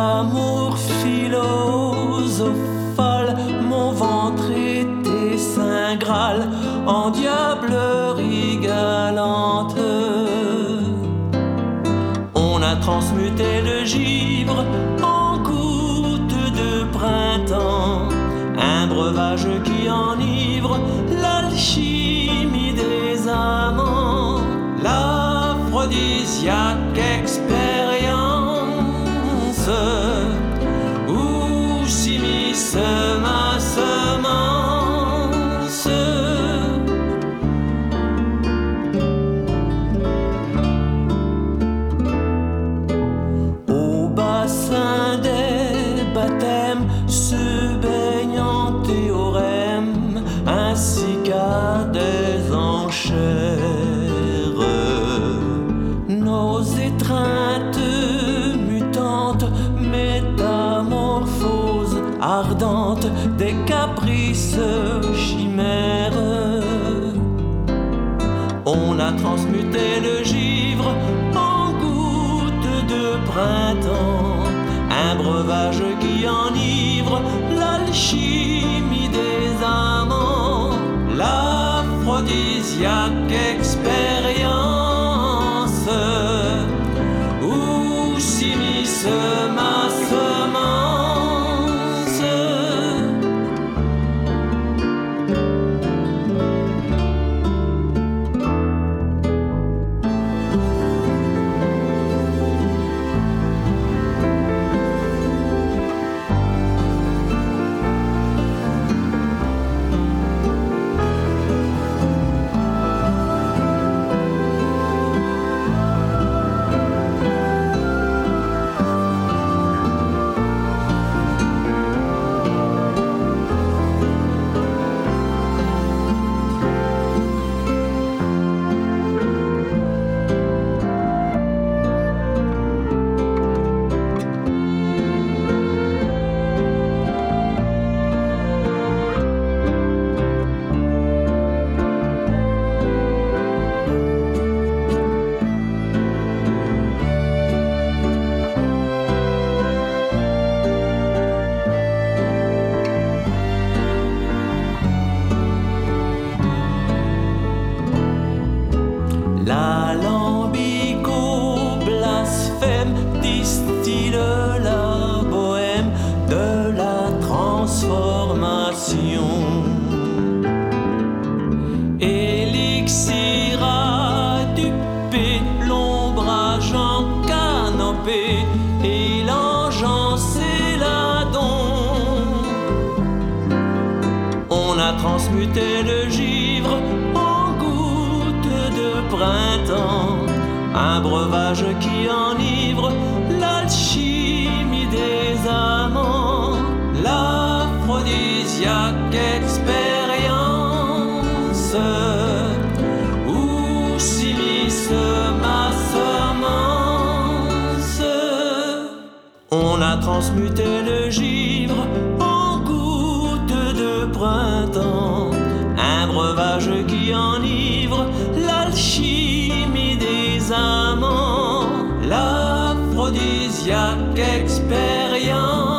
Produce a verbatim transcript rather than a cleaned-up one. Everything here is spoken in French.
L'amour philosophal, mon ventre était saint Graal, en diablerie galante. On a transmuté le givre en gouttes de printemps, un breuvage qui enivre l'alchimie des amants, l'aphrodisiaque expérience où s'immisce ma semence. Au bassin des baptêmes se baigne en théorème ainsi qu'à des enchères. Nos étreintes mutantes, métamorphoses ardentes, des caprices chimères. On a transmuté le givre en gouttes de printemps, un breuvage qui enivre l'alchimie des amants, l'aphrodisiaque expérience où s'immisce ma semence. L'alambic au blasphème distille la bohème de la transformation. Élixir à duper, l'ombrage en canopée et l'engeance et l'adon. On a transmuté le givre en gouttes de printemps, un breuvage qui enivre l'alchimie des amants, l'aphrodisiaque expérience où s'immisce ma semence. On a transmuté le givre en gouttes de printemps, un breuvage qui enivre l'alchimie des amants, l'aphrodisiaque expérience